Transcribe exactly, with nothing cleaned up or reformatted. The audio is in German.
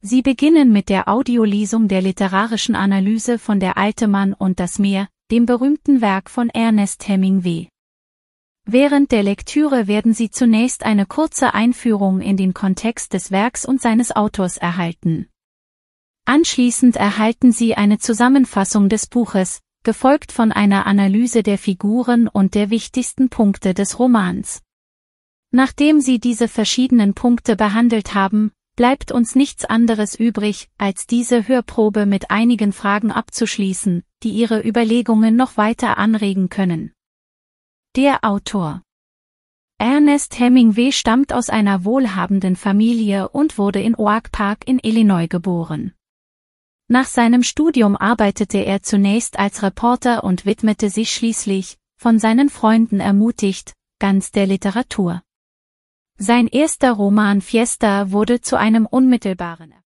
Sie beginnen mit der Audiolesung der literarischen Analyse von Der alte Mann und das Meer, dem berühmten Werk von Ernest Hemingway. Während der Lektüre werden Sie zunächst eine kurze Einführung in den Kontext des Werks und seines Autors erhalten. Anschließend erhalten Sie eine Zusammenfassung des Buches, gefolgt von einer Analyse der Figuren und der wichtigsten Punkte des Romans. Nachdem Sie diese verschiedenen Punkte behandelt haben, bleibt uns nichts anderes übrig, als diese Hörprobe mit einigen Fragen abzuschließen, die Ihre Überlegungen noch weiter anregen können. Der Autor. Ernest Hemingway stammt aus einer wohlhabenden Familie und wurde in Oak Park in Illinois geboren. Nach seinem Studium arbeitete er zunächst als Reporter und widmete sich schließlich, von seinen Freunden ermutigt, ganz der Literatur. Sein erster Roman Fiesta wurde zu einem unmittelbaren